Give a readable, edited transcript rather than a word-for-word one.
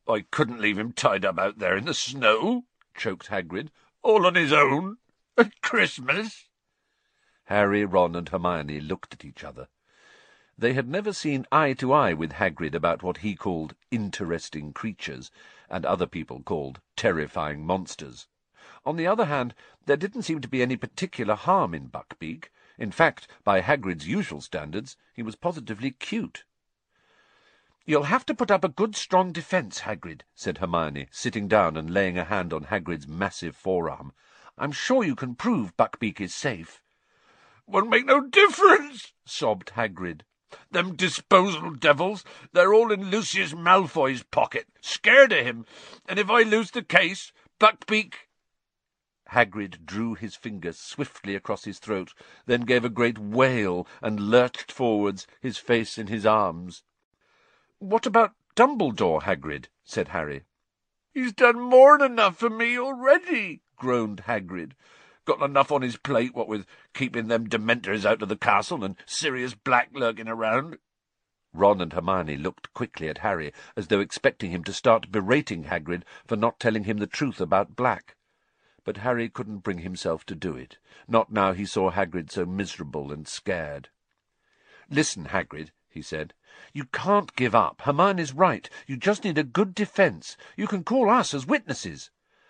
"I couldn't leave him tied up out there in the snow," choked Hagrid, "all on his own, at Christmas." Harry, Ron, and Hermione looked at each other. They had never seen eye to eye with Hagrid about what he called interesting creatures, and other people called terrifying monsters. On the other hand, there didn't seem to be any particular harm in Buckbeak. In fact, by Hagrid's usual standards, he was positively cute. "You'll have to put up a good strong defence, Hagrid," said Hermione, sitting down and laying a hand on Hagrid's massive forearm. "I'm sure you can prove Buckbeak is safe." "Won't make no difference," sobbed Hagrid. "Them disposal devils, they're all in Lucius Malfoy's pocket, scared of him, and if I lose the case, Buckbeak—" Hagrid drew his finger swiftly across his throat, then gave a great wail and lurched forwards, his face in his arms. "What about Dumbledore, Hagrid?" said Harry. "He's done more'n enough for me already," groaned Hagrid. "Got enough on his plate, what with keeping them Dementors out of the castle and Sirius Black lurking around." Ron and Hermione looked quickly at Harry, as though expecting him to start berating Hagrid for not telling him the truth about Black. But Harry couldn't bring himself to do it, not now he saw Hagrid so miserable and scared. "Listen, Hagrid," he said. "You can't give up. Hermione's right. You just need a good defence. You can call us as witnesses."